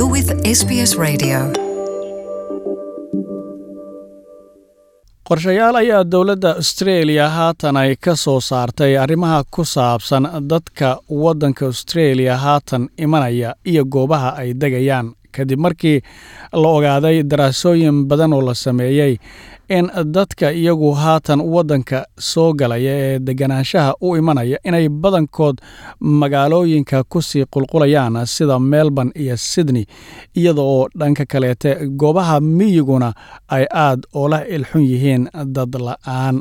You're with SBS Radio. qorshayaal ayaa dowladda Australia haatan ay ka soo saartay arrimaha ku saabsan dadka waddanka Australia haatan imanaya iyo goobaha ay degayaan kadib markii la ogaaday daraasooyin badan oo la sameeyay in dadka iyagu haatan waddanka soo galaya ee deganaanshaha u imanaya inay badankood magaalooyinka ku sii qulqulayaan sida Melbourne iyo Sydney iyadoo dhanka kaleete goobaha miyiguna ay aad oola ilxun yihiin dad la'aan.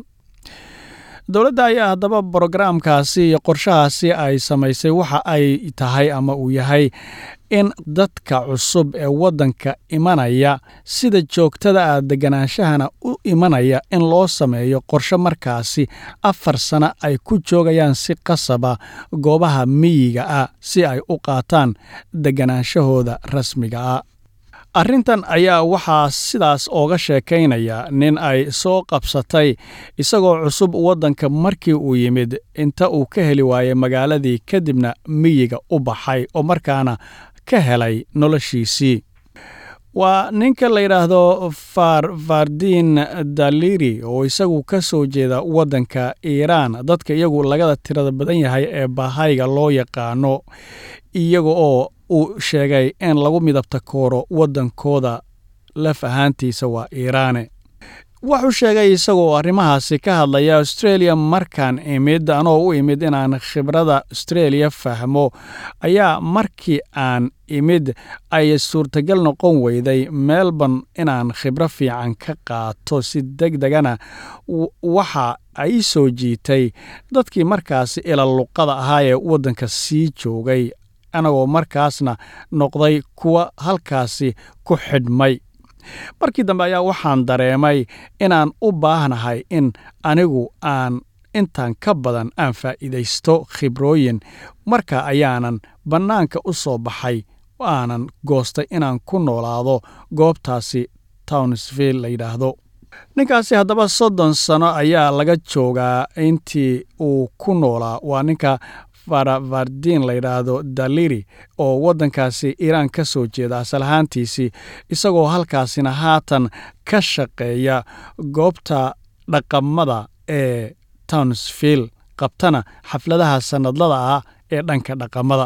dowladda ayaa haddaba programkaasi iyo qorshahaasi ay samaysay waxa ay tahay ama uu yahay in dadka cusub ee waddanka imanaya sida joogtada ah deganaanshahana u imanaya in loo sameeyo qorshe markaasi 4 sano ay ku joogayaan si qasaba goobaha miyiga ah si ay u qaataan deganaanshahooda rasmiga ah. arrintan ayaa waxaa sidaas ooga sheekaynaya nin ay soo qabsatay isagoo cusub waddanka markii uu yimid inta uu ka heli waayay magaaladii kadibna miyiga u baxay oo markaana ka helay noloshiisii. waa ninka la yidhaahdo Farvardin Daliri oo isagu ka soo jeeda waddanka Iiraan dadka iyagu lagada tirada badan yahay ee Bahayga loo yaqaano iyaga oo uu sheegay in lagu midabta kooro waddankooda laf ahaantiisa waa Iiraane. wuxuu sheegay isagoo arrimahaasi ka hadlaya Australia markaan imid anoo u imid inaan khibrada Australia fahmo ayaa markii aan imid ay suurtagal noqon weyday Melbourne inaan khibro fiican ka qaato si degdegana waxa ay soo jiitay dadkii markaasi ila luqada ahaa ee waddanka sii joogay anagoo markaasna noqday kuwa halkaasi ku xidhmay. markii dambe ayaa waxaan dareemay inaan u baahnahay in anigu aan intaan ka badan aan faa'iidaysto khibrooyin marka ayaanan bannaanka u soo baxay aanan goostay inaan ku noolaado goobtaasi Townsville la yidhaahdo. ninkaasi haddaba 30 sano ayaa laga joogaa intii uu ku noolaa waa ninka Farvardin la yidhaahdo Daliri oo waddankaasi Iiraan ka soo jeeda asal ahaantiisii isagoo halkaasina haatan ka shaqeeya goobta dhaqamada ee Townsville qabtana xafladaha sanadlada ah ee dhanka dhaqamada.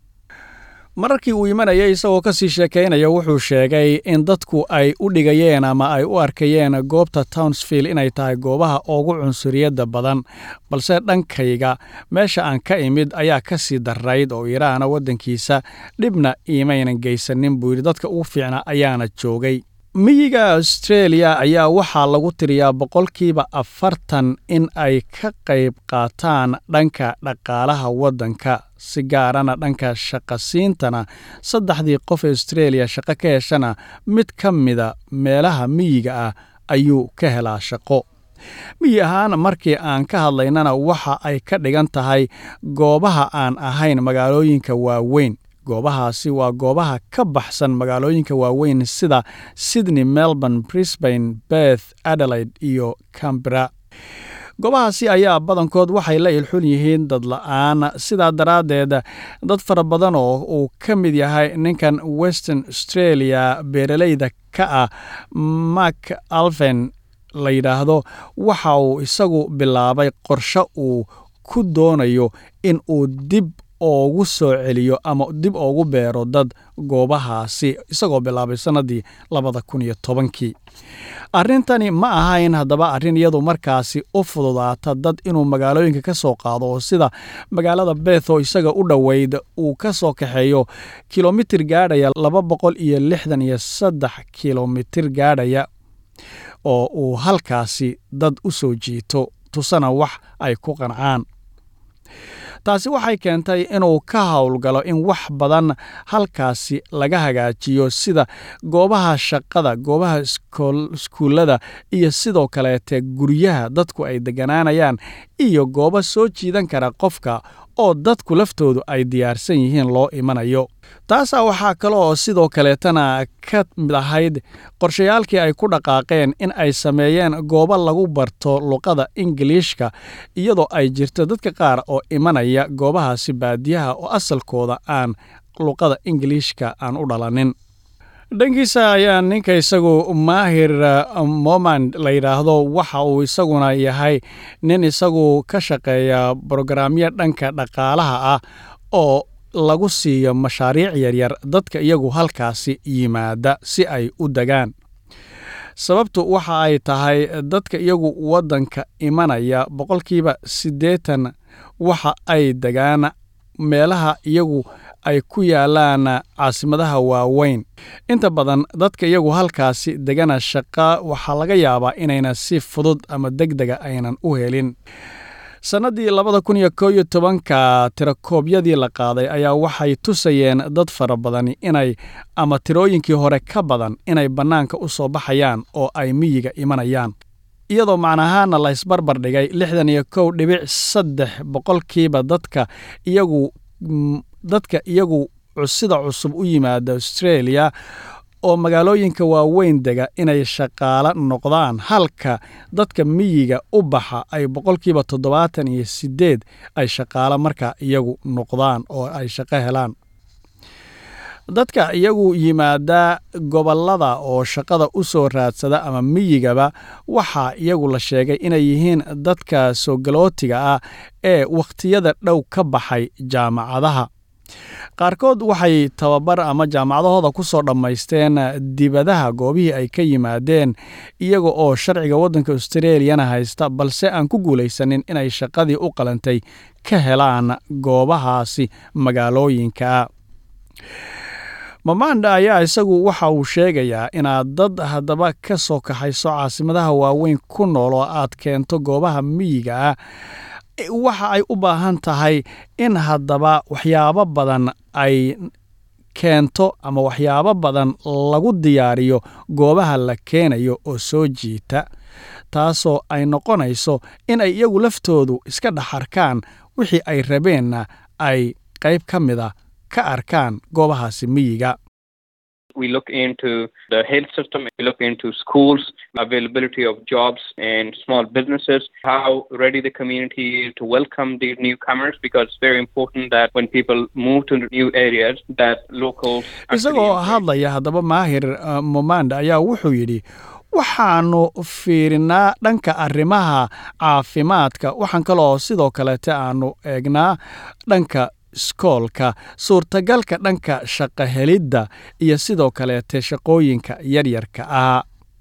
mararkii uu imanayay isagoo ka sii sheekaynaya wuxuu sheegay in dadku ay u dhigayeen ama ay u arkayeen goobta Townsville inay tahay goobaha ugu cunsuriyadda badan balse dhankayga meesha aan ka imid ayaa ka sii darayd oo Iiraana waddankiisa dhibna iimaynan geysanin buu yidhi dadka ugu fiicna ayaana joogay. miyiga Australia ayaa waxaa lagu tiriyaa 40% in ay ka qayb qaataan dhanka dhaqaalaha waddanka si gaarana dhanka shaqasiintana 3 qof ee Australia shaqo ka heshana mid ka mida meelaha miyiga ah ayuu ka helaa shaqo. miyi ahaan markii aan ka hadlaynana waxa ay ka dhigan tahay goobaha aan ahayn magaalooyinka waaweyn. goobahaasi waa goobaha ka baxsan magaalooyinka waaweyn sida Sydney, Melbourne, Brisbane, Perth, Adelaide iyo Canberra. goobahaasi ayaa badankood waxay la ilxun yihiin dad la'aan sidaa daraaddeed dad fara badan oo uu ka mid yahay ninkan Western Australia beeralayda ka ah Mark Alven la yidhaahdo waxa uu isagu bilaabay qorshe uu ku doonayo in uu dib ugu soo celiyo ama dib ugu beero dad goobahaasi isagoo bilaabay sanadii 2010. arrintani ma ahayn haddaba arrin iyadu markaasi u fududaata dad inuu magaalooyinka ka soo qaado oo sida magaalada Perth oo isaga u dhoweyd uu ka soo kaxeeyo kilomitir gaadhaya 263 kilomitir gaadhaya oo uu halkaasi dad u soo jiito tusana wax ay ku qancaan. taasi waxay keentay inuu ka howlgalo in wax badan halkaasi laga hagaajiyo sida goobaha shaqada, goobaha iskuulada iyo sidoo kaleete guryaha dadku ay deganaanayaan iyo goobo soo jiidan kara qofka oo dadku laftoodu ay diyaarsan yihiin loo imanayo. taasaa waxaa kale oo sidoo kaleetana ka mid ahayd qorshayaalkii ay ku dhaqaaqeen in ay sameeyeen goobo lagu barto luqada Ingiliishka iyadoo ay jirto dadka qaar oo imanaya goobahaasi baadiyaha oo asalkooda aan luqada Ingiliishka aan u dhalanin. dhankiisa ayaa ninka isagu Maahir Momand la yiraahdo waxa uu isaguna yahay nin isagu ka shaqeeya barnaamijyo dhanka dhaqaalaha ah oo lagu siiyo mashaariic yaryar dadka iyagu halkaasi yimaada si ay u dagaan. Sababtu waxa ay tahay dadka iyagu wadanka imanaya boqolkiiba 80 waxa ay dagaan meelaha iyagu ay ku yaalaan caasimadaha waaweyn. Inta badan dadka iyagu halkaasi degana shaqa waxa laga yaabaa inayna si fudud ama degdega aynan u helin. Sanadii 2011 tirakoobyadii la qaaday ayaa waxay tusayeen dad fara badan inay ama tirooyinkii hore ka badan inay banaanka u soo baxayaan oo ay miyiga imanayaan. Iyadoo macnaheedana la isbarbar dhigay 61.3 boqolkiiba dadka iyagu sida cusub u yimaada Australia oo magaalooyinka waaweyn dega inay shaqaale noqdaan, halka dadka miyiga u baxa ay boqolkiiba 78 ay shaqaale marka iyagu noqdaan oo ay shaqo helaan. Dadka iyagu yimaada gobolada oo shaqada u soo raadsada ama miyigaba waxa iyagu la sheegay inay yihiin dadka soo galootiga ah ee waqtiyada dhow ka baxay jaamacadaha. Qaarkood waxay tababar ama jaamacadahooda ku soo dhamaysteen dibadaha goobihii ay ka yimaadeen iyaga oo sharciga wadanka Australiana haysta, balse aan ku guuleysanin inay shaqadii u qalantay ka helaan goobahaasi magaalooyinka. Momand ayaa isagu waxa uu sheegayaa inaad dad haddaba ka soo kaxayso caasimadaha waaweyn ku nool oo aad keento goobaha miyiga ah, waxa ay u baahan tahay in haddaba waxyaabo badan ay keento ama waxyaabo badan lagu diyaariyo goobaha la keenayo oo soo jiita, taasoo ay noqonayso in ay iyagu laftoodu iska dhaxarkaan wixii ay rabeenna ay qayb ka mid ah ka arkaan goobahaasi miyiga. We look into the health system, we look into schools, availability of jobs and small businesses, how ready the community is to welcome the newcomers, because it's very important that when people move to new areas that locals isagoo hadlaya haddaba Maahir Momand ayaa wuxuu yidhi waxaanu fiirinaa dhanka arrimaha caafimaadka, waxaan kaloo sidoo kaleete aanu eegnaa dhanka iskoolka, suurtagalka dhanka shaqo helidda iyo sidoo kaleete shaqooyinka yaryarka ah,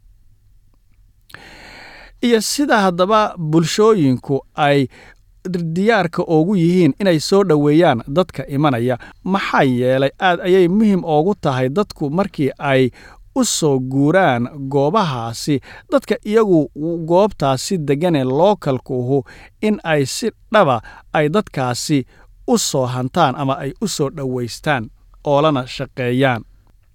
iyo sida haddaba bulshooyinku ay diyaarka ugu yihiin inay soo dhoweeyaan dadka imanaya. Maxaa yeelay aad ayay muhiim ugu tahay dadku markii ay u soo guuraan goobahaasi, dadka iyagu goobtaasi deganee localkuhu in ay si dhaba ay dadkaasi u soo hantaan ama ay u soo dhoweystaan oo lana shaqeeyaan.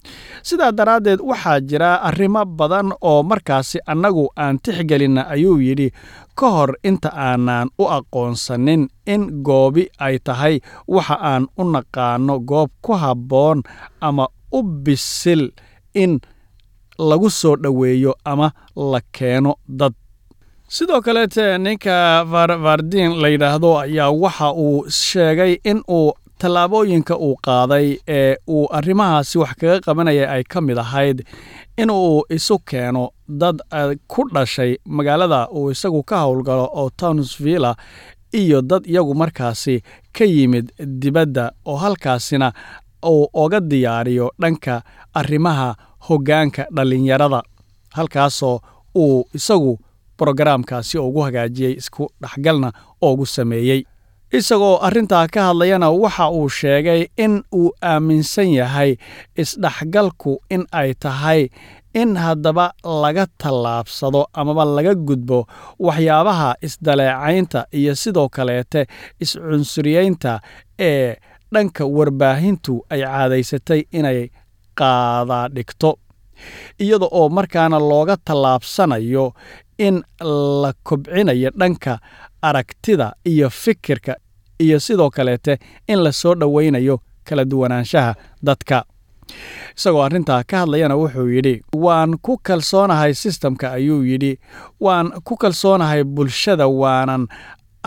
Sidaa daraaddeed waxaa jira arrimo badan oo markaasi annagu aan tixgelinna, ayuu yidhi, ka hor inta aanan u aqoonsanin in goobi ay tahay waxa aan u naqaano goob ku habboon ama u bisil in lagu soo dhoweeyo ama la keeno dad. Sidoo kaleete ninka Vardin la yiraahdo ayaa waxa uu sheegay in uu tallaabooyinka uu qaaday ee uu arrimahaasi wax kaga qabanaya ay ka mid ahayd in uu isu keeno dad ku dhashay magaalada uu isagu ka howlgalo oo Townsville iyo dad iyagu markaasi ka yimid dibadda oo halkaasina uu oga diyaariyo dhanka arrimaha hoggaanka dhalinyarada, halkaasoo uu isagu programkaasi ugu hagaajiyay isku dhaxgalna ugu sameeyay. Isagoo arrintaa ka hadlayana waxa uu sheegay in uu aaminsan yahay isdhaxgalku in ay tahay in haddaba laga tallaabsado amaba laga gudbo waxyaabaha isdaleecaynta iyo sidoo kaleete iscunsuriyeynta ee dhanka warbaahintu ay caadaysatay inay qaada dhigto, iyada oo markaana looga tallaabsanayo in la kobcinayo dhanka aragtida iyo fikirka iyo sidoo kaleete in la soo dhoweynayo kala duwanaanshaha dadka. Isagoo arrintaa ka hadlayana wuxuu yidhi, waan ku kalsoonahay systemka, ayuu yidhi, waan ku kalsoonahay bulshada,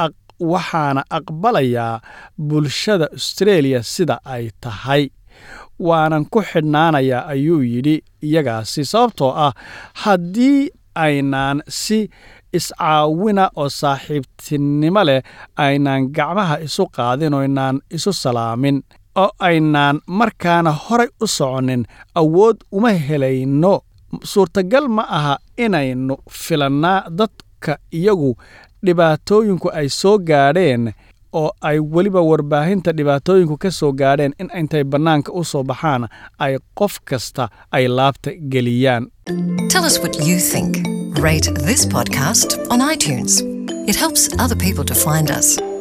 waxaana aqbalayaa bulshada Australia sida ay tahay. waanan ku xidhnaanayaa ayuu yidhi iyagaasi sababtoo ah haddii aynaan si iscaawina oo saaxiibtinimo leh aynaan gacmaha isu qaadin oo aynaan isu salaamin oo aynaan markaana horay u soconin awood uma helayno suurtagal ma aha inaynu filannaa dadka iyagu dhibaatooyinku ay soo gaadheen oo ay weliba warbaahinta dhibaatooyinku ka soo gaadheen in intay bannaanka u soo baxaan ay qof kasta ay laabta geliyaan. Tell us what you think. Rate this podcast on iTunes. It helps other people to find us.